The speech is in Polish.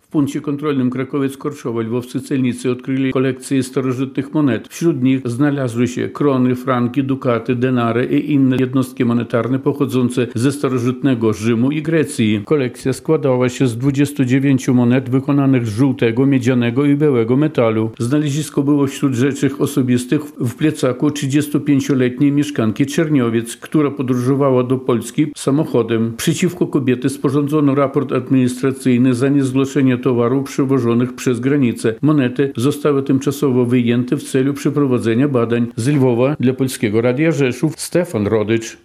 punkcie kontrolnym Krakowiec-Korszowa lwowscy celnicy odkryli kolekcję starożytnych monet. Wśród nich znalazły się krony, franki, dukaty, denary i inne jednostki monetarne pochodzące ze starożytnego Rzymu i Grecji. Kolekcja składała się z 29 monet wykonanych z żółtego, miedzianego i białego metalu. Znalezisko było wśród rzeczy osobistych w plecaku 35-letniej mieszkanki Czerniowiec, która podróżowała do Polski samochodem. Przeciwko kobiety sporządzono raport administracyjny za niezgłoszenie towarów przewożonych przez granicę. Monety zostały tymczasowo wyjęte w celu przeprowadzenia badań. Z Lwowa dla Polskiego Radia Rzeszów Stefan Rodycz.